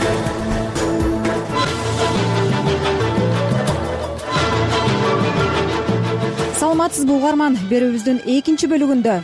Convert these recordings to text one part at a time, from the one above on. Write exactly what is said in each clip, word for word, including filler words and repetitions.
Саламатсызбы угарман, берүүбүздүн экинчи бөлүгүндө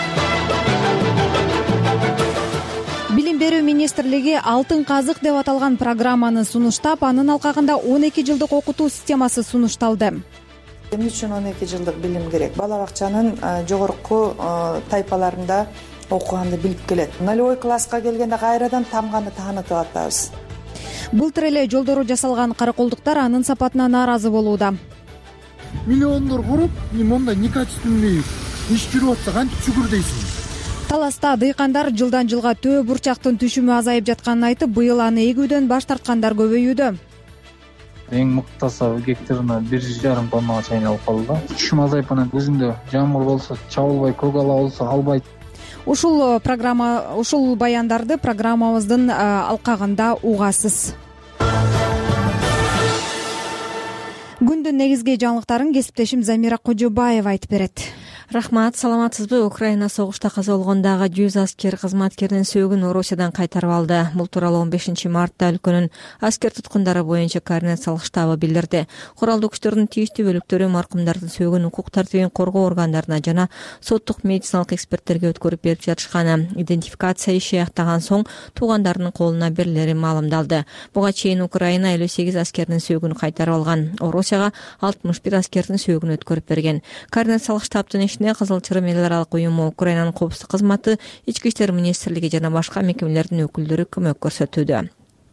Билим берүү министрлиги алтын казык деп аталган программаны сунуштап, анын алкагында он эки жылдык окутуу системасы сунушталды. Эмне үчүн он эки жылдык билим керек? Бала бакчанын жогорку тайпаларында окуганды билип келет. Нолевой класска келгенде кайрадан тамганы таанытып атабыз. Былтыр эле жолдору жасалган караколдуктар анын сапатына нааразы болууда. Миллиондор куруп, мондай некачественный иш жүрүп атса кантип шүгүр дейсиң? Таласта дыйкандар жылдан жылга төө бурчактын түшүмү азайып жатканын айтып, быйыл аны эгүүдөн баш тарткандар көбөйүүдө. Эң мыктысы гектарына бир жарым тоннага чейин алып калды. Түшүм азайып анан өзүндө жамгыр болсо чабылбай, көк ала болсо албайт. Ушул программа, ушул баяндарды программабыздын алкагында угасыз. Күндүн негизги жаңылыктарын кесиптешим Замира Кожобаева айтып берет. Рахмат, саламатсызбы? Украина согушта каза болгондагы жүз аскер кызматкеринин сөөгүн Орусиядан кайтарып алды. Бул тууралуу он бешинчи мартта өлкөнүн аскер туткундары боюнча координациялык штабы билдирди. Куралдуу күчтөрдүн тийиштүү бөлүктөрү маркумдардын сөөгүн укук тартибин коргоо органдарына жана соттук медициналык эксперттерге өткөрүп берип жатышканы, идентификация иши аяктаган соң туугандарынын колуна берилери маалымдалды. Буга чейин Украина элүү сегиз аскердин сөөгүн кайтарып алган. Орусияга алтымыш бир аскердин сөөгүн өткөрүп берген. Координациялык штабтын Кызыл Чырым эл аралык уюму, Украинанын коопсуздук кызматы, Ички иштер министрлиги жана башка мекемелердин өкүлдөрү көмөк көрсөтүүдө.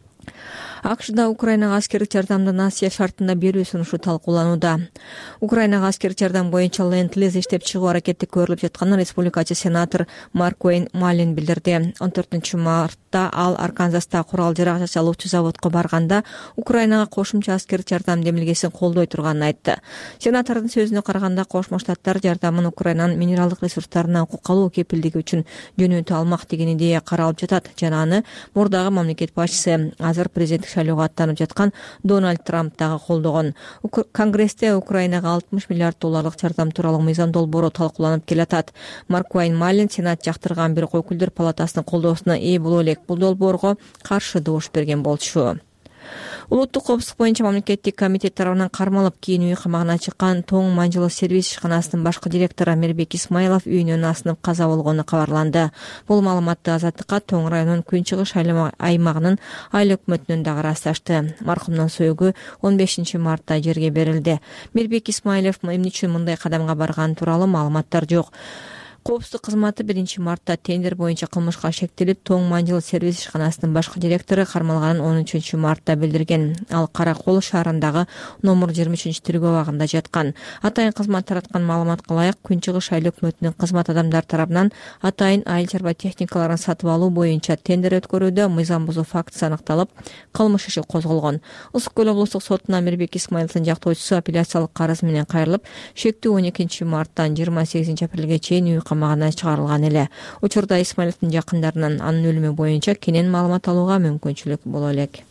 АКШда Украинага аскердик жардамды Насия шартында берүү сунушу талкууланууда. Украинага аскердик жардам боюнча ленд-лиз иштеп чыгуу аракети көрүлүп жатканын республикачы сенатор Маркуэйн Малин билдирди. он төртүнчү мартта ал Арканзаста курал жарак жасалуучу заводко барганда Украинага кошумча аскердик жардам демилгесин колдой турганын айтты. Сенатордун сөзүнө караганда, Кошмо Штаттар жардамын Украинанын минералдык ресурстарына укук алуу кепилдиги үчүн жөнөтө алмак деген идея каралып жатат жана аны мурдагы мамлекет башчысы, азыр президент шайлоого аттанып жаткан Дональд Трамп дагы колдогон. Конгрессте Украинага алтымыш миллиард долларлык жардам тууралуу мыйзам долбоору талкууланып келатат. Маркуэйн Малин сенат жактырган, бирок өкүлдөр палатасынын колдоосуна ээ боло элек бул долбоорго каршы добуш берген болчу. Улуттук коопсуздук боюнча мамлекеттик комитет тарабынан кармалып, кийин үй камагына чыккан Тоң Манжылы сервис ишканасынын башкы директору Мирбек Исмаилов үйүнөн асынып каза болгону кабарланды. Бул маалыматты Азаттыкка Тоң районунун Күнчыгыш аймагынын айыл өкмөтүнөн дагы ырасташты. Маркумдун сөөгү он бешинчи мартта жерге берилди. Мирбек Исмаилов эмне үчүн мындай кадамга барганы тууралуу маалыматтар жок. Коопсуздук кызматы биринчи мартта тендер боюнча кылмышка шектелип, Тоң Манжыл сервис ишканасынын башкы директору кармалганын он үчүнчү мартта билдирген. Ал Каракол шаарындагы номер жыйырма үчүнчү тиргөө абагында жаткан. Атайын кызмат тараткан маалыматка ылайык, Күнчыгыш айыл өкмөтүнүн кызмат адамдары тарабынан атайын айыл чарба техникаларын сатып алуу боюнча тендер өткөрүүдө мыйзам бузуу фактысы аныкталып, кылмыш иши козголгон. Ысык көл облустук сотуна Мирбек Исмаиловдун жактоочусу апелляциялык карыз менен кайрылып, шектүү он экинчи марттан жыйырма сегизинчи апрелге чейин камагына чыгарылган эле. Учурда Исмаиловдун жакындарынан анын өлүмү боюнча кенен маалымат алууга мүмкүнчүлүк боло элек.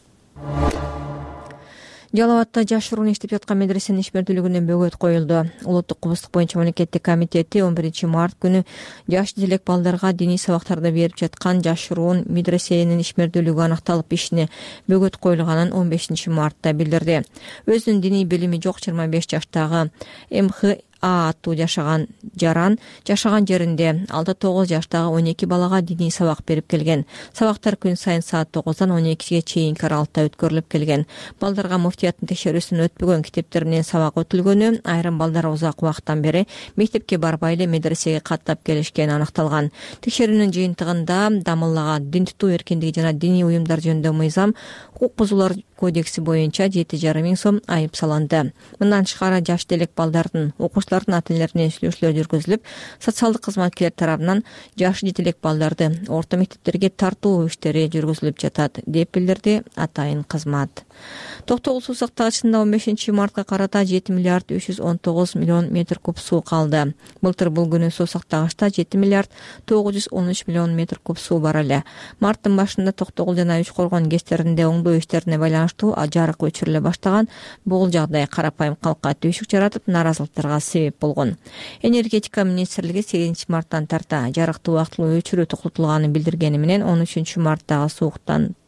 Жалал Абадта жашыруун иштеп жаткан медресенин ишмердүүлүгүнө бөгөт коюлду. Улуттук коопсуздук боюнча мамлекеттик комитети он биринчи март күнү жаш делек балдарга диний сабактарды берип жаткан жашыруун медресенин ишмердүүлүгү аныкталып, ишине бөгөт коюлганын он бешинчи мартта билдирди. Өзүнүн диний билими жок жыйырма беш жаштагы эм ха А аттуу жашаган жаран жашаган жеринде алты тогуз жаштагы он эки балага диний сабак берип келген. Сабактар күн сайын саат тогуздан он экиге чейинки аралыкта өткөрүлүп келген. Балдарга муфтияттын текшерүүсүнөн өтпөгөн китептер менен сабак өтүлгөнү, айрым балдар узак убакыттан бери мектепке барбай эле медресеге каттап келишкени аныкталган. Текшерүүнүн жыйынтыгында дамыллага дин тутуу эркиндиги жана диний уюмдар жөнүндө мыйзам укук бузуулар кодекси боюнча жети жарым миң сом айып салынды. Мындан тышкары жаш делек балдардын окуучулардын ата-энелери менен сүйлөшүүлөр жүргүзүлүп, социалдык кызматкерлер тарабынан жаш жетелек балдарды орто мектептерге тартуу иштери жүргүзүлүп жатат, деп билдирди атайын кызмат. Токтогул суу сактагычында он бешинчи мартка карата жети миллиард үч жүз он тогуз миллион метр куб суу калды. Былтыр бул күнү суу сактагычта жети миллиард тогуз жүз он үч миллион метр куб суу бар эле. Марттын башында Токтогул жана Үч Коргон кестеринде оңдоо иштерине байланыштуу жарык өчүрүлө баштаган. Бул жагдай карапайым калкка түйшүк жаратып, нааразылыктарга себеп болгон. Энергетика министрлиги сегизинчи марттан тарта жарыкты убактылуу өчүрүү токтотулганын билдиргени менен он үчүнчү марттагы сууктан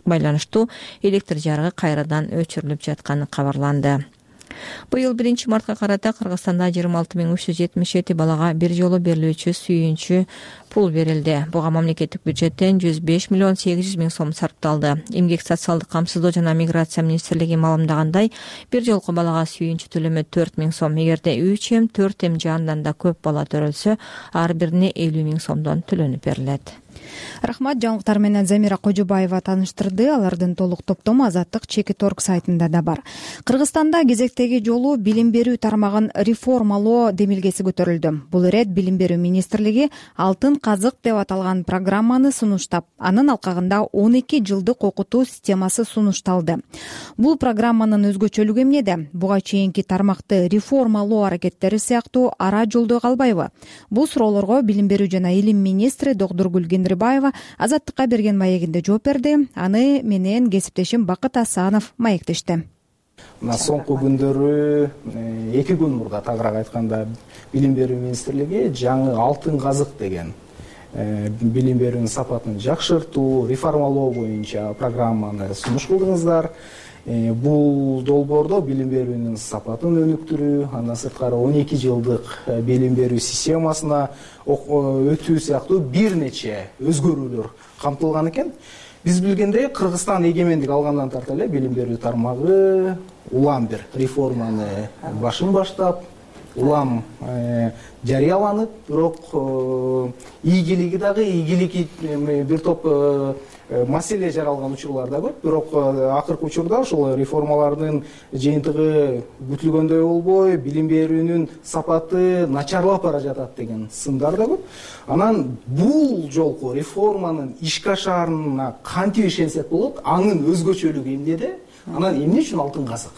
байланыштуу электр жарыгы кайрадан өчүрүлүп жатканы кабарланды. Быйыл биринчи мартка карата Кыргызстанда жыйырма алты миң үч жүз жетимиш жети балага бир жолу берилүүчү сүйүнчү пул берилди. Буга мамлекеттик бюджеттен жүз беш миллион сегиз жүз миң сом сарпталды. Эмгек социалдык камсыздоо жана миграция министрлиги маалымдагандай, бир жолку балага сүйүнчү төлөмү төрт миң сом. Эгерде үч эм, төрт эм же андан да көп бала төрөлсө, ар бирине элүү миң сомдон төлөнүп берилет. Рахмат. Жаңылыктар менен Замира Кожобаева тааныштырды. Алардын толук топтому Азаттык Чекит орг сайтында да бар. Кыргызстанда кезектеги жолу билим берүү тармагын реформалоо демилгеси көтөрүлдү. Бул ирет Билим берүү министрлиги Алтын казык деп аталган программаны сунуштап, анын алкагында он эки жылдык окутуу системасы сунушталды. Бул программанын өзгөчөлүгү эмнеде? Буга чейинки тармакты реформалоо аракеттери сыяктуу ара жолдо калбайбы? Бул суроолорго Билим берүү жана илим министри Докдургүл Гендирбаева Азаттыкка берген маегинде жооп берди. Аны менен кесиптешим Бакыт Асанов маектешти. Мына соңку күндөрү, эки күн мурда тагыраак айтканда, Билим берүү министрлиги жаңы Алтын казык деген билим берүүнүн сапатын жакшыртуу, реформалоо боюнча программаны сунуш кылдыңыздар. Бул долбоордо билим берүүнүн сапатын өнүктүрүү, андан сырткары он эки жылдык билим берүү системасына өтүү сыяктуу бир нече өзгөрүүлөр камтылган экен. Биз билгендей, Кыргызстан эгемендик алгандан тарта эле билим берүү тармагы улам бир реформаны башын баштап, улам жарыяланып, бирок ийгилиги дагы ийгилики бир топ маселе жаралган учурлар да көп. Бирок акыркы учурда ошол реформалардын жыйынтыгы күтүлгөндөй болбой, билим берүүнүн сапаты начарлап бара жатат деген сындар да көп. Анан бул жолку реформанын ишке ашаарына кантип ишенсек болот? Анын өзгөчөлүгү эмнеде? Анан эмне үчүн Алтын казык?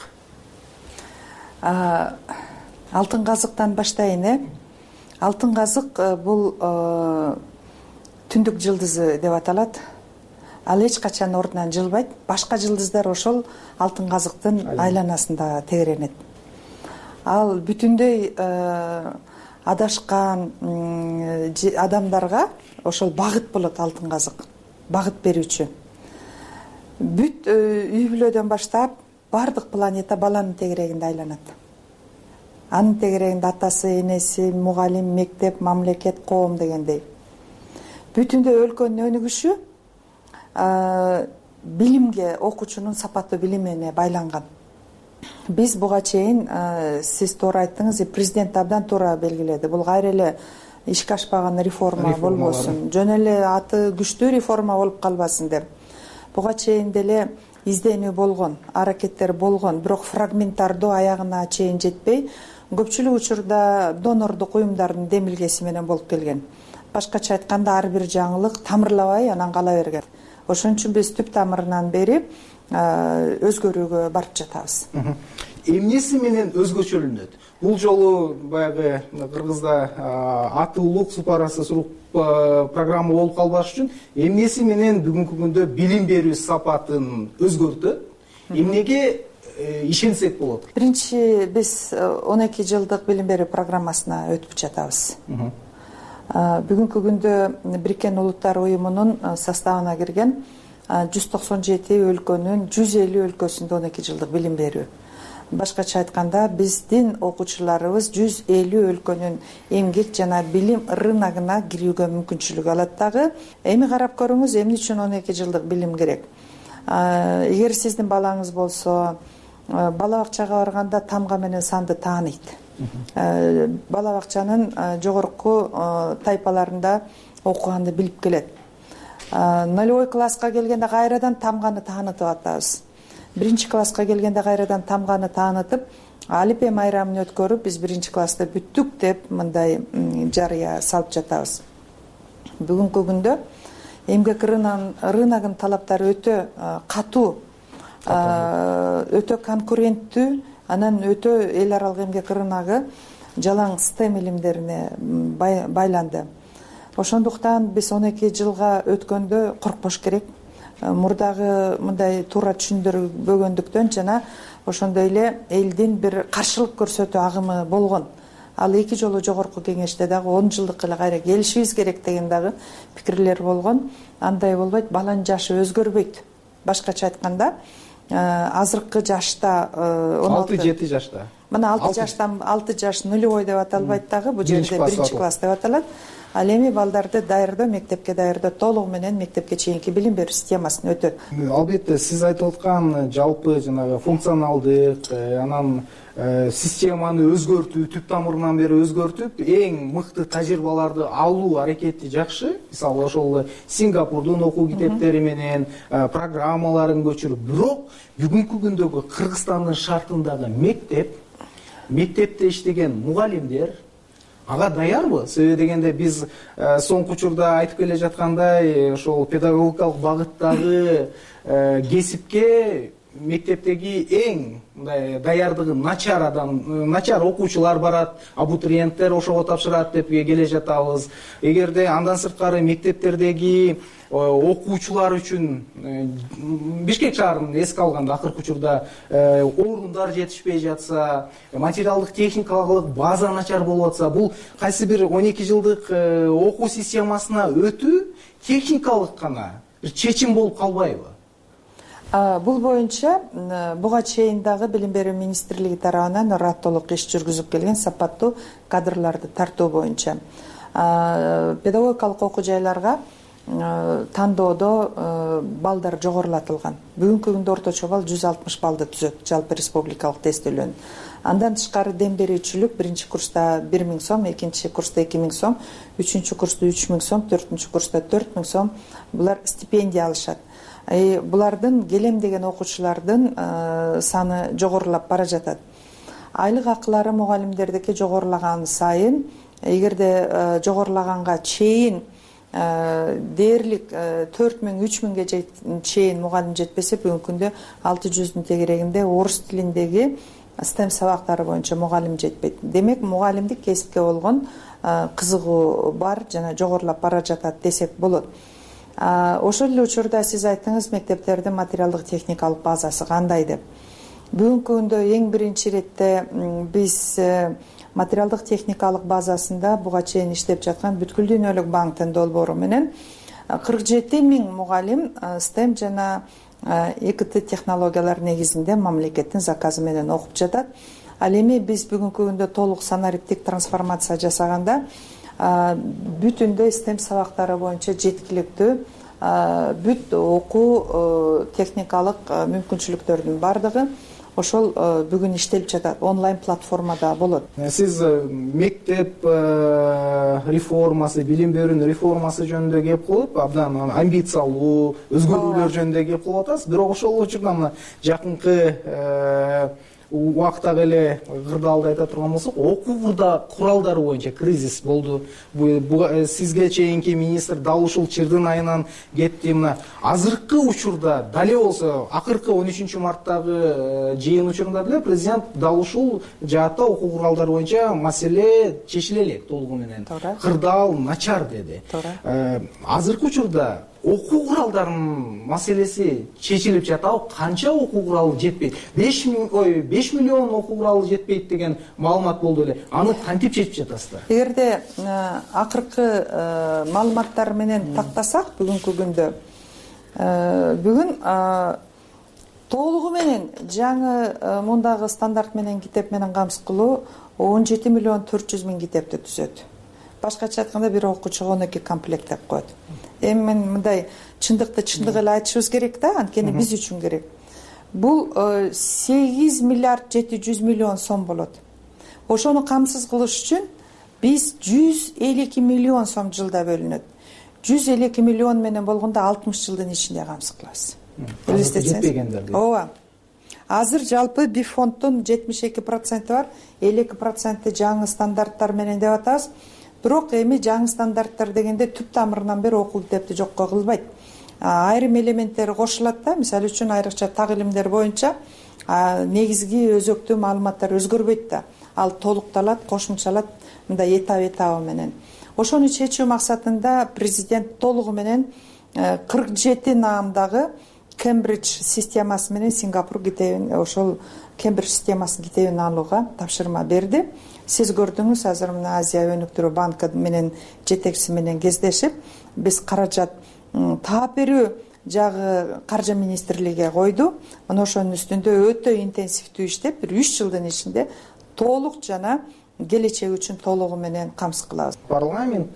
Алтын казыктан баштайын, э? Алтын казык бул түндүк жылдызы деп аталат. Ал эч качан ордунан жылбайт. Башка жылдыздар ошол алтын казыктын айланасында тегеренет. Ал бүтүндөй адашкан адамдарга ошол багыт болот алтын казык. Багыт берүүчү. Бүт үй бүлөдөн баштап бардык планета баланын тегерегинде айланат. Анын тегерегинде атасы, энеси, мугалим, мектеп, мамлекет, коом дегендей. Бүтүндөй өлкөнүн өнүгүшү билимге, окуучунун сапаттуу билимине байланган. Биз буга чейин, сиз туура айттыңыз, президент абдан туура белгиледи. Бул кайра эле ишке ашпаган реформа болбосун, жөн эле аты күчтүү реформа болуп калбасын деп. Буга чейин деле изденүү болгон, аракеттер болгон, бирок фрагменттардуу аягына чейин жетпей, көпчүлүк учурда донордук уюмдардын демилгеси менен болуп келген. Башкача айтканда, ар бир жаңылык тамырлабай анан кала берген. Ошон үчүн биз түп тамырынан бери өзгөрүүгө барып жатабыз. Эмнеси менен өзгөчөлүнөт? Бул жолу баягы Кыргызда аты улук супарасы сурук программа болуп калбаш үчүн эмнеси менен бүгүнкү күндө билим берүү сапатын өзгөртөт? Эмнеге ишенсек болот? Биринчи, биз он эки жылдык билим берүү программасына өтүп жатабыз. Бүгүнкү күндө Бириккен Улуттар уюмунун составына кирген жүз токсон жети өлкөнүн жүз элүү өлкөсүндө он эки жылдык билим берүү. Башкача айтканда, биздин окуучуларыбыз жүз элүү өлкөнүн эмгек жана билим рыногуна кирүүгө мүмкүнчүлүк алат дагы. Эми карап көрүңүз, эмне үчүн он эки жылдык билим керек? Эгер сиздин балаңыз болсо, бала бакчага барганда тамга менен санды тааныйт. Бала бакчанын жогорку тайпаларында окуганды билип келет. Нолевой класска келгенде кайрадан тамганы таанытып атабыз. Биринчи класска келгенде кайрадан тамганы таанытып, алипе майрамын өткөрүп, биз биринчи класста бүттүк деп мындай жарыя салып жатабыз. Бүгүнкү күндө эмгек рыногунун талаптары өтө катуу, өтө конкуренттүү, анан өтө эл аралык эмгек рыногу жалаң стем илимдерине байланды. Ошондуктан биз он эки жылга өткөндө коркпош керек. Мурдагы мындай туура түшүндүрбөгөндүктөн жана ошондой эле элдин бир каршылык көрсөтүү агымы болгон. Ал эки жолу жогорку кеңеште дагы он жылдык эле кайра келишибиз керек деген дагы пикирлер болгон. Андай болбойт, баланын жашы өзгөрбөйт. башкача айтканда азыркы жашта алты жети жашта мына алты жаштан алты жаш нулевой деп аталбайт дагы, бул жерде биринчи класс деп аталат. Ал эми балдарды даярдоо, мектепке даярдоо толугу менен мектепке чейинки билим берүү системасын өтөт. Албетте сиз айтып аткан жалпы жанагы функционалдык, анан системаны өзгөртүү, түп тамырынан бери өзгөртүп, эң мыкты тажрыйбаларды алуу аракети жакшы. Мисалы ошол Сингапурдун окуу китептери менен программаларын көчүрүп, бирок бүгүнкү күндөгү Кыргызстандын шартындагы мектеп, мектепте иштеген мугалимдер ага даярбы? Себеби дегенде биз соңку учурда айтып келе жаткандай, ошол педагогикалык багыттагы кесипке мектептеги эң мындай даярдыгы начар адам, начар окуучулар барат, абитуриенттер ошого тапшырат деп келе жатабыз. Эгерде андан сырткары мектептердеги окуучулар үчүн Бишкек шаарын эске алганда акыркы учурда орундар жетишпей жатса, материалдык техникалык база начар болуп атса, бул кайсы бир он эки жылдык окуу системасына өтүү техникалык гана бир чечим болуп калбайбы? Бул боюнча буга чейин дагы Билим берүү министрлиги тарабынан ыраттуулук иш жүргүзүп келген сапаттуу кадрларды тартуу боюнча педагогикалык окуу жайларга тандоодо балдар жогорулатылган. Бүгүнкү күндө орточо балл жүз алтымыш баллды түзөт жалпы республикалык тестөөлөнүн. Андан тышкары дем берүүчүлүк биринчи курста бир миң сом, экинчи курста эки миң сом, үчүнчү курста үч миң сом, төртүнчү курста төрт миң сом булар стипендия алышат. Булардын келем деген окуучулардын саны жогорулап бара жатат. Айлык акылары мугалимдердики жогорулаган сайын, эгерде жогорулаганга чейин дээрлик төрт миң үч миңге чейин мугалим жетпесе, бүгүнкү күндө алты жүздүн тегерегинде орус тилиндеги стем сабактары боюнча мугалим жетпейт. Демек, мугалимдик кесипке болгон кызыгуу бар жана жогорулап бара жатат десек болот. Ошол эле учурда сиз айттыңыз, мектептердин материалдык техникалык базасы кандай деп. Бүгүнкү күндө эң биринчи иретте биз материалдык техникалык базасында буга чейин иштеп жаткан бүткүл дүйнөлүк банктын долбоору менен кырк жети миң мугалим стем жана и ка тэ технологиялар негизинде мамлекеттин заказы менен окуп жатат. Ал эми биз бүгүнкү күндө толук санариптик трансформация жасаганда бүтүндөй стем сабактары боюнча жеткиликтүү бүт окуу техникалык мүмкүнчүлүктөрдүн бардыгы ошол бүгүн иштелип жатат. Онлайн платформада болот. Сиз мектеп реформасы, билим берүүнүн реформасы жөнүндө кеп кылып, абдан амбициялуу өзгөрүүлөр жөнүндө кеп кылып атасыз. Бирок ошол учурда мына жакынкы убактагы эле кырдаалды айта турган болсок, окууда куралдары боюнча кризис болду. Сизге чейинки министр Далушул Чырдын айынан кетти. Мына азыркы учурда дале болсо, акыркы он үчүнчү марттагы жыйын учурунда деле президент Далушул жаатта окуу куралдары боюнча маселе чечиле элек толугу менен. Кырдаал начар деди. Азыркы учурда окуу куралдарынын маселеси чечилип жатабы? Канча окуу куралы жетпейт? беш миллион окуу куралы жетпейт деген маалымат болду эле. Аны кантип чечип жатасыздар? Эгерде акыркы маалыматтар менен тактасак, бүгүнкү күндө бүгүн толугу менен жаңы мундагы стандарт менен китеп менен камсыз он жети миллион төрт жүз миң китепти түзөт. Башкача айтканда бир окуучуга он эки комплект деп коет. Эми мен мындай чындыкты чындык эле айтышыбыз керек да, анткени биз үчүн керек. Бул сегиз миллиард жети жүз миллион сом болот. Ошону камсыз кылыш үчүн биз жүз элүү эки миллион сом жылда бөлүнөт. жүз элүү эки миллион менен болгондо алтымыш жылдын ичинде камсыз кылабыз. Жетпегендерди. Ооба. Азыр жалпы би фонддун жетимиш эки проценти бар, элүү эки проценти жаңы стандарттар менен деп атабыз. Бирок эми жаңы стандарттар дегенде түп тамырынан бери окуу китепти жокко кылбайт. Айрым элементтери кошулат да, мисалы үчүн айрыкча так илимдер боюнча негизги өзөктүү маалыматтар өзгөрбөйт да. Ал толукталат, кошумчалат мындай этап этабы менен. Ошону чечүү максатында президент толугу менен кырк жети наамдагы Кембридж системасы менен Сингапур китебин, ошол Кембридж системасын китебин алууга тапшырма берди. Сиз көрдүңүз, азыр мына Азия өнүктүрүү банкы менен жетекчиси менен кездешип, биз каражат таап берүү жагы каржы министрлиги койду. Мына ошонун үстүндө өтө интенсивдүү иштеп, бир үч жылдын ичинде толук жана келечек үчүн толугу менен камсыз кылабыз. Парламент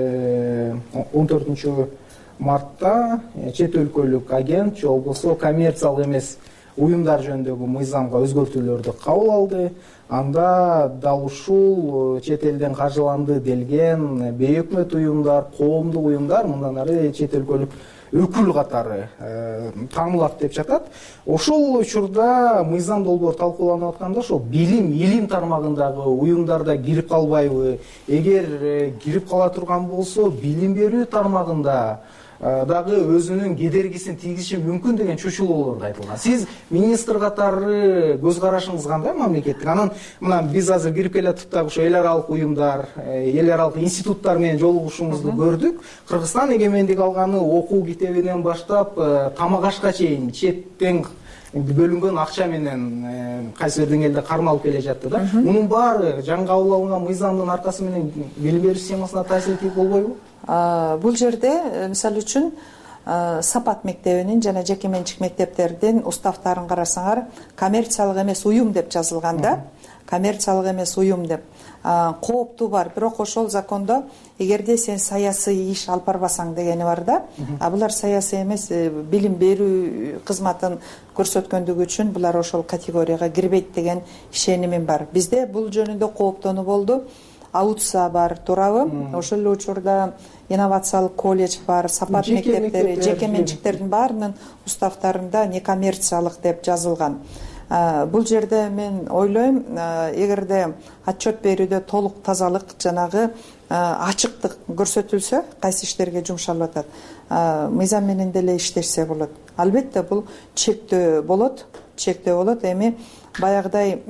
он төртүнчү мартта чет өлкөлүк агент же болбосо коммерциялык эмес уюмдар жөнүндөгү мыйзамга өзгөртүүлөрдү кабыл алды. Анда дал ушул чет элден каржыланды делген бейөкмөт уюмдар, коомдук уюмдар мындан ары чет өлкөлүк өкүл катары таанылат деп жатат. Ошол учурда мыйзам долбоор талкууланып атканда ошол билим, илим тармагындагы уюмдарда кирип калбайбы? Эгер кирип кала турган болсо, билим берүү тармагында дагы өзүнүн кедергисин тийгизиши мүмкүн деген чучулоолор да айтылган. Сиз министр катары көз карашыңыз кандай мамлекеттик? Анан мына биз азыр кирип келатып дагы ошо эл аралык уюмдар, эл аралык институттар менен жолугушуңузду көрдүк. Кыргызстан эгемендик алганы окуу китебинен баштап тамак ашка чейин четтен бөлүнгөн акча менен кайсы бир деңгээлде кармалып келе жатты да. Мунун баары жаңы кабыл алынган мыйзамдын аркасы менен билим берүү системасына таасир тийип болбойбу? Бул жерде мисалы үчүн Сапат мектебинин жана жеке менчик мектептердин уставтарын карасаңар, коммерциялык эмес уюм деп жазылган да. Коммерциялык эмес уюм деп. Кооптуу бар, бирок ошол закондо эгерде сен саясий иш алып барбасаң дегени бар да. А булар саясий эмес, билим берүү кызматын көрсөткөндүгү үчүн булар ошол категорияга кирбейт деген ишенимим бар. Бизде бул жөнүндө кооптонуу болду. Аутса бар, туурабы? Ошол эле учурда инновациялык колледж бар, Сапат мектептери, жеке менчиктердин баарынын уставтарында некоммерциялык деп жазылган. Бул жерде мен ойлойм, эгерде отчет берүүдө толук тазалык, жанагы ачыктык көрсөтүлсө, кайсы иштерге жумшалып атат, мыйзам менен деле иштешсе болот. Албетте бул чектөө болот, чектөө болот. Эми баягыдай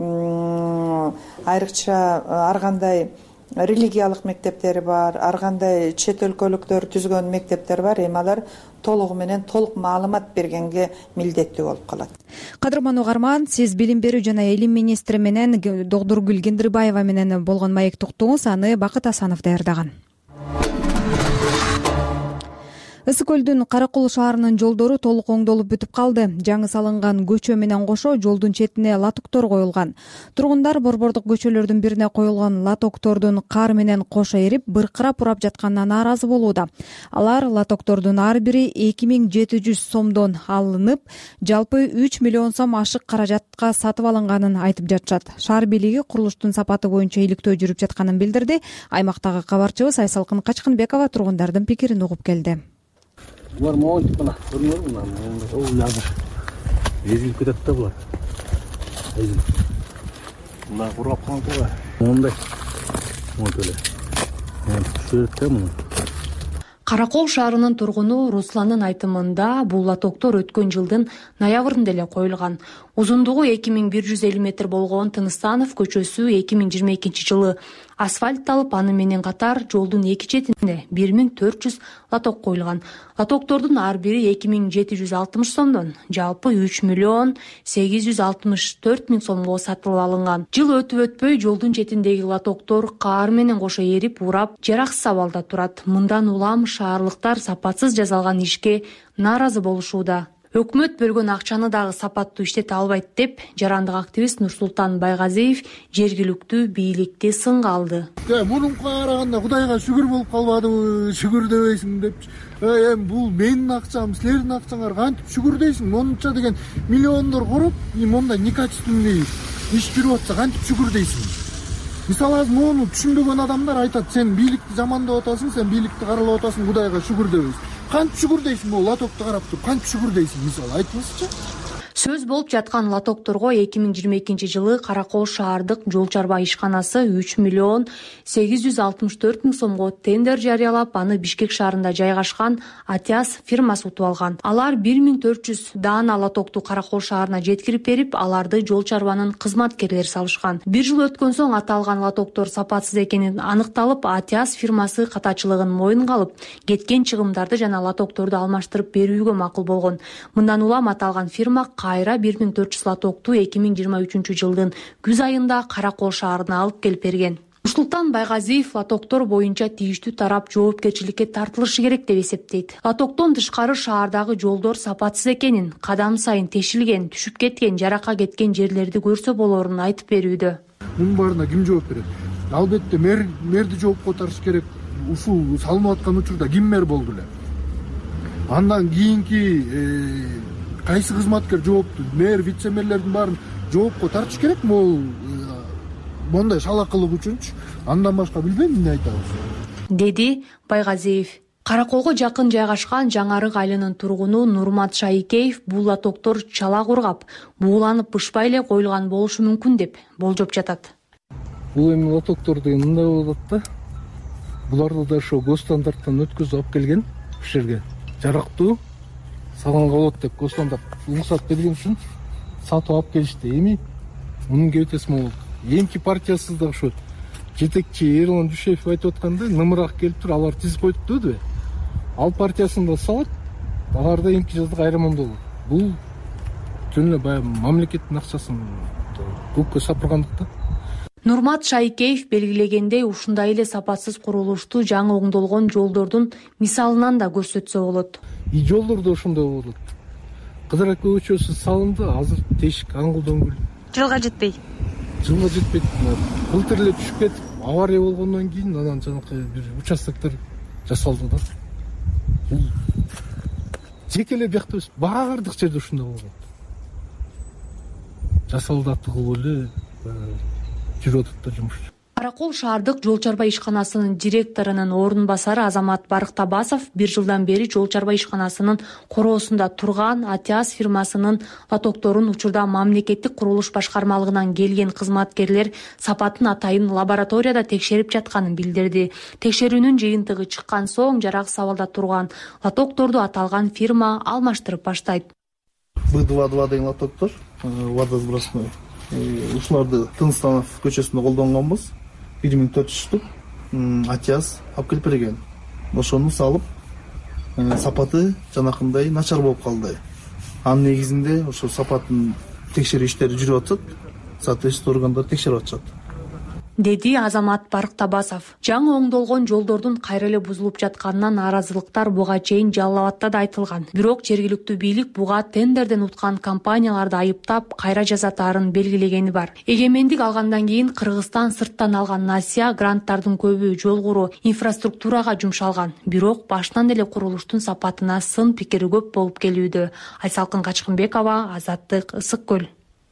айрыкча ар кандай религиялык мектептери бар, ар кандай чет өлкөлүктөр түзгөн мектептер бар. Эми алар толугу менен толук маалымат бергенге милдеттүү болуп калат. Кадырман Угарман, сиз билим берүү жана илим министри менен Догдургүл Кендирбаева менен болгон маек токтуңуз, аны Бакыт Асанов даярдаган. Ысык көлдүн Каракол шаарынын жолдору толук оңдолуп бүтүп калды. Жаңы салынган көчө менен кошо жолдун четине латоктор коюлган. Тургундар борбордук көчөлөрдүн бирине коюлган латоктордун кар менен кошо эрип, быркырап урап жатканына нааразы болууда. Алар латоктордун ар бири эки миң жети жүз сомдон алынып, жалпы үч миллион сом ашык каражатка сатып алынганын айтып жатышат. Шаар бийлиги курулуштун сапаты боюнча иликтөө жүрүп жатканын билдирди. Аймактагы кабарчыбыз Айсалкын Качкынбекова тургундардын пикирин угуп келди. Булар моонтип мына көрүнөбү мына ул азыр эзилип кетет да булар. Эзилип. Мына курап калды да. Мондай. Мондай эле. Мен түшүрөт да муну. Каракол шаарынын тургуну Русландын айтымында бул латоктор өткөн жылдын ноябрында эле коюлган. Узундугу эки миң бир жүз элүү метр болгон Тыныстанов көчөсү эки миң жыйырма экинчи жылы асфальтталып, аны менен катар жолдун эки четине бир миң төрт жүз латок коюлган. Латоктордун ар бири эки миң жети жүз алтымыш сомдон, жалпы үч миллион сегиз жүз алтымыш төрт миң сомго сатылып алынган. Жыл өтүп өтпөй жолдун четиндеги латоктор кар менен кошо эрип, урап, жараксыз абалда турат. Мындан улам шаарлыктар сапатсыз жасалган ишке нааразы болушууда. Өкмөт бөлгөн акчаны дагы сапаттуу иштете албайт деп жарандык активист Нурсултан Байгазиев жергиликтүү бийликти сынга алды. Мунунга караганда Кудайга шүгүр болуп калбадыбы, шүгүр дебейсиң деп. Эми бул менин акчам, силердин акчаңар кантип шүгүр дейсиң? Монунча деген миллиондор куруп, мондай некачественный иш жүрүп атса кантип шүгүр дейсиң? Мисалы азыр муну түшүнбөгөн адамдар айтат, сен бийликти жамандап атасың, сен бийликти каралап атасың, Кудайга шүгүр дебейсиң. Кантип шүгүр дейсиң? Бул латокто карап туруп, кантип шүгүр дейсиң? Мисалы айтыңызчы. Сөз болуп жаткан латокторго эки миң жыйырма экинчи жылы Каракол шаардык жол чарба ишканасы үч миллион сегиз жүз алтымыш төрт миң сомго тендер жарыялап, аны Бишкек шаарында жайгашкан Атиас фирмасы утуп алган. Алар бир миң төрт жүз даана латокту Каракол шаарына жеткирип берип, аларды жол чарбанын кызматкерлери салышкан. Бир жыл өткөн соң аталган латоктор сапатсыз экени аныкталып, Атиас фирмасы катачылыгын моюнга алып, кеткен чыгымдарды жана латокторду алмаштырып берүүгө макул болгон. Мындан улам аталган фирма кайра бир миң төрт жүз латокту эки миң жыйырма үчүнчү жылдын күз айында Каракол шаарына алып келип берген. Нурсултан Байгазиев лотоктор боюнча тийиштүү тарап жоопкерчиликке тартылышы керек деп эсептейт. Лотоктон тышкары шаардагы жолдор сапатсыз экенин, кадам сайын тешилген, түшүп кеткен, жаракка кеткен жерлерди көрсө болорун айтып берүүдө. Мунун баарына ким жооп берет? Албетте мэр мэрди жоопко тартыш керек. Ушул салынып аткан учурда ким мэр болду эле? Андан кийинки кайсы кызматкер жоопту? Мэр, вице-мэрлердин баарын жоопко тартыш керек могул мондай шалакылык үчүнчү. Андан башка билбейм эмне айтабыз, деди Байгазиев. Караколго жакын жайгашкан Жаңарык айылынын тургуну Нурмат Шайкеев бул лотоктор чала кургап, бууланып бышпай эле коюлган болушу мүмкүн деп болжоп жатат. Бул эми лотоктор деген мындай болот да. Буларды да ошо госстандарттан өткөзүп алып келген ушул жерге. Жарактуу салганга болот деп госстандарт уруксат берген үчүн сатып алып келишти. Эми мунун кебетеси могул. Эмки партиясыз да ошо жетекчи Эрлан Дүйшеев айтып аткандай нымырак келип туруп алар тизип коюпту дебе. Ал партиясын да салат, аларда эмки жылдык айырмамдуу болот. Бул жөн эле баягы мамлекеттин акчасын көккө сапыргандык да. Нурмат Шайкеев белгилегендей ушундай эле сапатсыз курулушту жаңы оңдолгон жолдордун мисалынан да көрсөтсө болот. И жолдордо ошондой болот. Кыдыр ака көчөсү салынды, азыр тешик аңгылдоң Жылга жетпей. Жылга жетпейт. Былтыр эле түшүп кетип, авария болгондон кийин анан жанакы бир участоктор жасалды да. Бул жеке эле биякта эмес, баардык жерде ушундай болгон. Жасалдатуу эле жүрүп атат да жумуш. Каракол шаардык жол чарба ишканасынын директорунун орун басары Азамат Барктабасов бир жылдан бери жол чарба ишканасынын короосунда турган Атиас фирмасынын лотокторун учурда мамлекеттик курулуш башкармалыгынан келген кызматкерлер сапатын атайын лабораторияда текшерип жатканын билдирди. Текшерүүнүн жыйынтыгы чыккан соң жараксыз абалда турган лотокторду аталган фирма алмаштырып баштайт. Бэ два два деген лотоктор, водосбросной. Ушуларды Тынстанов көчөсүндө колдонгонбуз. бир миң төрт жүз штук Атиас алып келип берген. Ошону салып, сапаты жанакындай начар болуп калды. Анын негизинде ошо сапатын текшерүү иштери жүрүп атат. Соответственно органдар текшерип атышат. Деди Азамат Барктабасов. Жаңы оңдолгон жолдордун кайра эле бузулуп жатканынан нааразылыктар буга чейин Жалал Абадта да айтылган. Бирок жергиликтүү бийлик буга тендерден уткан компанияларды айыптап, кайра жазатаарын белгилегени бар. Эгемендик алгандан кийин Кыргызстан сырттан алган насия гранттардын көбү жол куруу, инфраструктурага жумшалган. Бирок башынан эле курулуштун сапатына сын пикири көп болуп келүүдө. Айсалкын Качкынбекова, Азаттык, Ысык көл.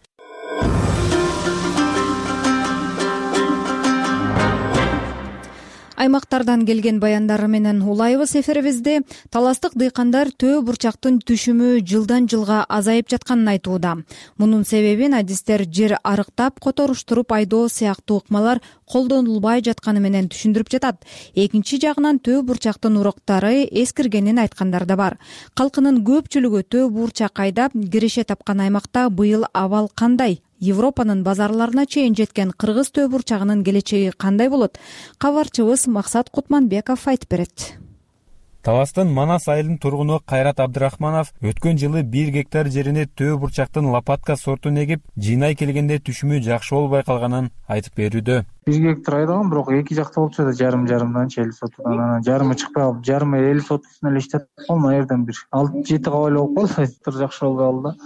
Аймактардан келген баяндары менен улайбыз эфирибизди. Таластык дыйкандар төө бурчактын түшүмү жылдан жылга азайып жатканын айтууда. Мунун себебин адистер жер арыктап, которуштуруп айдоо сыяктуу ыкмалар колдонулбай жатканы менен түшүндүрүп жатат. Экинчи жагынан төө бурчактын уруктары эскиргенин айткандар да бар. Калкынын көпчүлүгү төө бурчак айдап киреше тапкан аймакта быйыл абал кандай? Европанын базарларына чейин жеткен кыргыз төө бурчагынын келечеги кандай болот? Кабарчыбыз Максат Кутманбеков айтып берет. Таластын Манас айылынын тургуну Кайрат Абдрахманов өткөн жылы бир гектар жерине төө бурчактын лопатка сортун эгип, жыйнай келгенде түшүмү жакшы болбой калганын айтып берүүдө. бир гектар айдаган, бирок эки жакта болчу да жарым жарымданчы элүү сотудан анан жарымы чыкпай калып, жарымы элүү сотусун эле иштеп калдым. Ал жерден бир алты жети кабай болуп калды. Тыр жакшы болбой калды.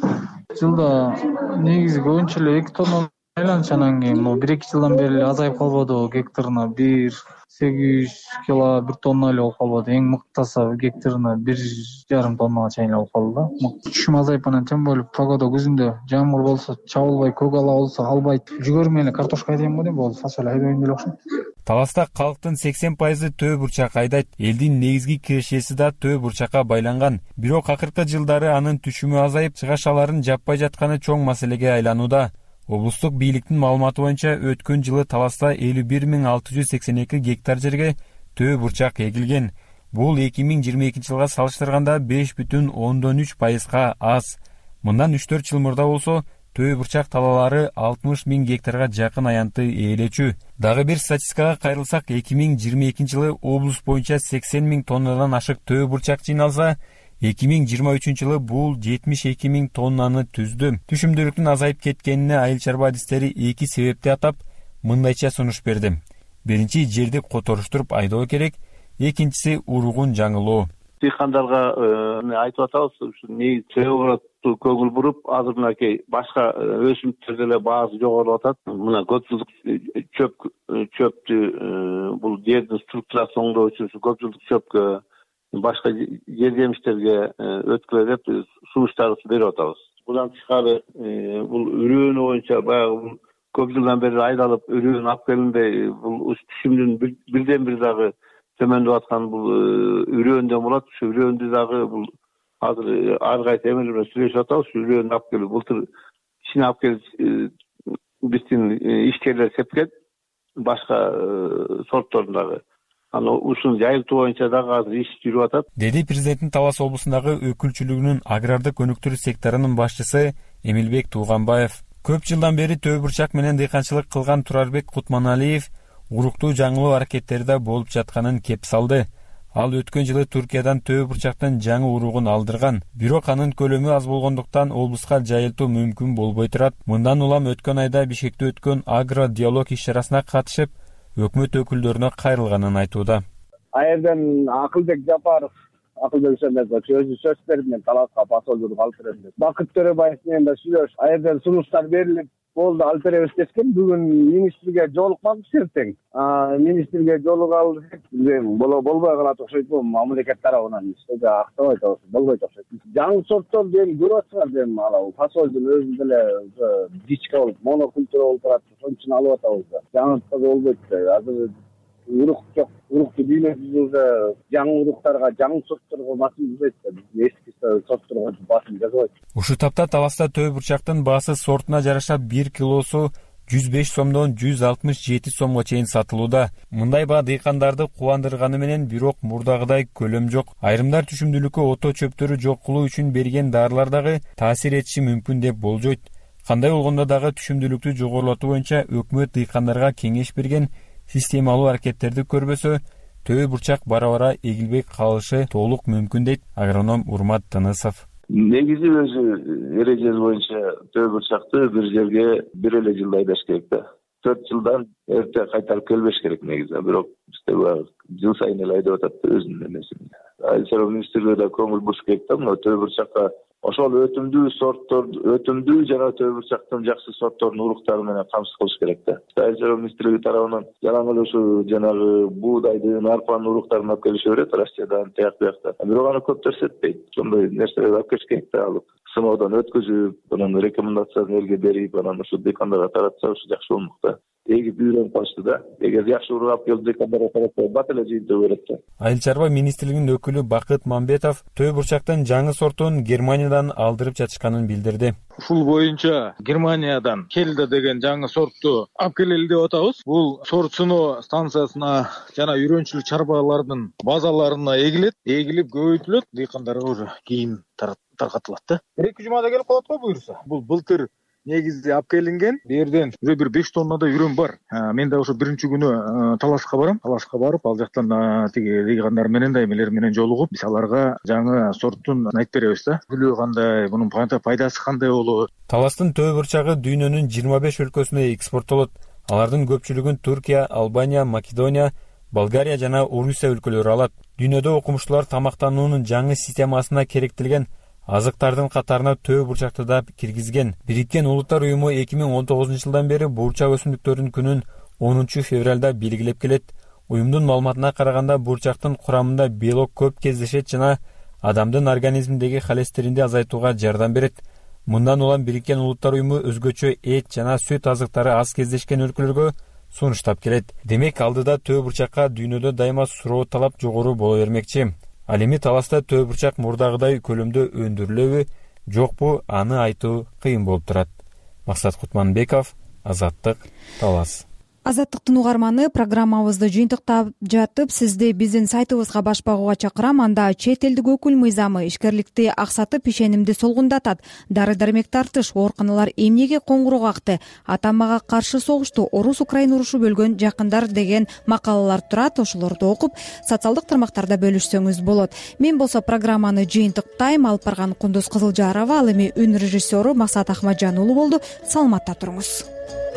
Жылда негизи көбүнчө эле эки тонна айланчы, анан кийин могу бир эки жылдан бери эле азайып калбадыбы, гектарына бир сегиз жүз кило, бир тонна эле болуп калбады. Эң мыктаса гектарына бир жарым тоннага чейин болуп калды да. Түшүм азайып анан тем более погода күзүндө жамгыр болсо чабылбай, көк ала болсо албайт. Жүгөр менен картошка айдайм го дейм, болду фасоль айдайм деле окшойт. Таласта калктын сексен пайызы төө бурчак айдайт. Элдин негизги кирешеси да төө бурчакка байланган. Бирок акыркы жылдары анын түшүмү азайып, чыгашаларын жаппай жатканы чоң маселеге айланууда. Облустук бийликтин маалыматы боюнча өткөн жылы Таласта элүү бир миң алты жүз сексен эки гектар жерге төө бурчак эгилген. Бул эки миң жыйырма экинчи жылга салыштырганда беш бүтүн ондон үч пайызга аз. Мындан үч төрт жыл мурда болсо төө бурчак талаалары алтымыш миң гектарга жакын аянты ээлечү. Дагы бир статистикага кайрылсак, эки миң жыйырма экинчи жылы облус боюнча сексен миң тоннадан ашык төө бурчак жыйналса, эки миң жыйырма үчүнчү жылы бул жетимиш эки миң тоннаны түздү. Түшүмдүүлүктүн азайып кеткенине айыл чарба адистери эки себепти атап, мындайча сунуш берди. биринчи жерди которуштуруп айдоо керек, экинчиси уругун жаңылоо. Дыйкандарга айтып атабыз, ушу негизи преобороту көңүл буруп, азыр мынакей башка өсүмдүктөрдө эле баасы жогорулуп атат. Мына көп жылдык чөп чөптү бул жердин структурасы оңдоо үчүн көп жылдык чөпкө, башка жер жемиштерге өткүлө деп сунуш чыгарып берип атабыз. Будан тышкары бул үрөөнү боюнча баягы көп жылдан бери айдалып үрөөнү алып келинбей, бул түшүмдүн бирден бир дагы төмөндөп аткан бул үрөөндөн болот. Ушу үрөөндү дагы бул азыр ар кайсы эмелер менен сүйлөшүп атабыз. Үрөөнү алып келип былтыр ичине алып келип биздин ишкерлер сепкен, башка сортторун дагы. Аны ушуну жайылтуу боюнча дагы азыр иш жүрүп атат, деди президенттин Талас облусундагы өкүлчүлүгүнүн агрардык өнүктүрүү секторунун башчысы Эмилбек Тууганбаев. Көп жылдан бери төө бурчак менен дыйканчылык кылган Турарбек Кутманалиев уруктуу жаңылоо аракеттерде болуп жатканын кеп салды. Ал өткөн жылы Туркиядан төө бурчактын жаңы уругун алдырган. Бирок анын көлөмү аз болгондуктан облуска жайылтуу мүмкүн болбой турат. Мындан улам өткөн айда Бишкекте өткөн агро диалог иш-чарасына катышып, өкмөт өкүлдөрүнө кайрылганын айтууда. Айерден Акылбек Жапаров, Акылбек Жапаров өзү сөз берип мен Таласка посолдук алып берем деп. Бакыт Төрөбаев менен да сүйлөш, айерден сунуштар берилип, болду алып беребиз дескен. Бүгүн министрге жолукпакпыз эртең. Министрге жолугалы боло болбой калат окшойт, мамлекет тарабынан эч актабай атабыз, болбойт окшойт. Жаңы сорттор дем көрүп атсыңар дем, ала фасолдун өзүндө эле дичка болуп, монокультура болуп турат, ошон үчүн алып атабыз да. Жаңы болбойт. Азыр урук жок, урукту дүйнөбүз уже жаңы уруктарга, жаңы сортторго басым жасайт да, эски сортторго басым жасабайт. Ушул тапта Таласта төө бурчактын баасы сортуна жараша бир килосу жүз беш сомдон жүз алтымыш жети сомго чейин сатылууда. Мындай баа дыйкандарды кубандырганы менен, бирок мурдагыдай көлөм жок. Айрымдар түшүмдүүлүккө ото чөптөрү жок кылуу үчүн берген дарылар дагы таасир этиши мүмкүн деп болжойт. Кандай болгондо дагы түшүмдүүлүктү жогорулатуу боюнча өкмөт дыйкандарга кеңеш берген, системалуу аракеттерди көрбөсө, төө бурчак бара-бара эгилбей калышы толук мүмкүн дейт агроном Урмат Тынысов. Негизи өзү эрежеси боюнча төө бурчакты бир жерге бир эле жылда айдаш керек да. төрт жылдан эрте кайтарып келбеш керек негизи. Бирок бизде жыл сайын эле айдап атат өзүнүн эмесин. Айыл чарба министрлиги да көңүл буруш керек да, мына төө бурчакка ошол өтүмдүү сорттор, өтүмдүү жана төө бурчактын жакшы сортторунун уруктары менен камсыз кылыш керек да. Айыл чарба министрлиги тарабынан жалаң эле ушу жанагы буудайдын, арпанын уруктарын алып келише берет, Россиядан, тияк буякта. Бирок аны көптөр сетпейт. Ошондой нерселерди алып келиш керек да, алып сыноодон өткөзүп, анан рекомендациясын элге берип, анан ушу дыйкандарга таратса ушу жакшы болмок да. Эгип үйрөнүп калышты да. Эгер жакшы урук алып келип дыйкандарга таратса, бат эле жыйынтыгы берет да. Айыл чарба министрлигинин өкүлү Бакыт Мамбетов төө бурчактын жаңы сортун Германиядан алдырып жатышканын билдирди. Ушул боюнча Германиядан Келда деген жаңы сортту алып келели деп атабыз. Бул сорт сыноо станциясына жана үйрөнчүлүк чарбалардын базаларына эгилет, эгилип көбөйтүлөт, дыйкандарга уже кийин таркатылат да. эки жумада келип калат го буюрса. Бул былтыр негизи алып келинген. Берден уже бир беш тоннада үйрөн бар. Мен да ошо биринчи күнү Таласка барам. Таласка барып, ал жактан тиги дыйкандар менен да эмелер менен жолугуп, биз аларга жаңы сорттун айтып беребиз да. Күлү кандай, мунун пайдасы кандай болот. Таластын төө бурчагы дүйнөнүн жыйырма беш өлкөсүнө экспорттолот. Алардын көпчүлүгүн Туркия, Албания, Македония, Болгария жана Орусия өлкөлөрү алат. Дүйнөдө окумуштуулар тамактануунун жаңы системасына керектелген азыктардын катарына төө бурчакты да киргизген. Бириккен Улуттар уюму эки миң он тогузунчу жылдан бери бурчак өсүмдүктөрүнүн күнүн онунчу февралда белгилеп келет. Уюмдун маалыматына караганда бурчактын курамында белок көп кездешет жана адамдын организминдеги холестеринди азайтууга жардам берет. Мындан улам Бириккен Улуттар уюму өзгөчө эт жана сүт азыктары аз кездешкен өлкөлөргө сунуштап келет. Демек алдыда төө бурчакка дүйнөдө дайыма суроо талап жогору боло бермекчи. Ал эми Таласта төө бурчак мурдагыдай көлөмдө өндүрүлөбү, жокпу, аны айтуу кыйын болуп турат. Максат Кутманбеков, Азаттык, Талас. Азаттыктын угарманы, программабызды жыйынтыктап жатып, сизди биздин сайтыбызга баш багууга чакырам. Анда чет элдик өкүл мыйзамы ишкерликти аксатып, ишенимди солгундатат. Дары-дармек тартыш, ооруканалар эмнеге коңгуроо какты, атамага каршы согушту, Орус-Украина урушу бөлгөн жакындар деген макалалар турат. Ошолорду окуп, социалдык тармактарда бөлүшсөңүз болот. Мен болсо программаны жыйынтыктайм. Алып барган Кундуз Кызылжарова, ал эми үн режиссеру Максат Ахмаджан уулу болду. Саламатта туруңуз.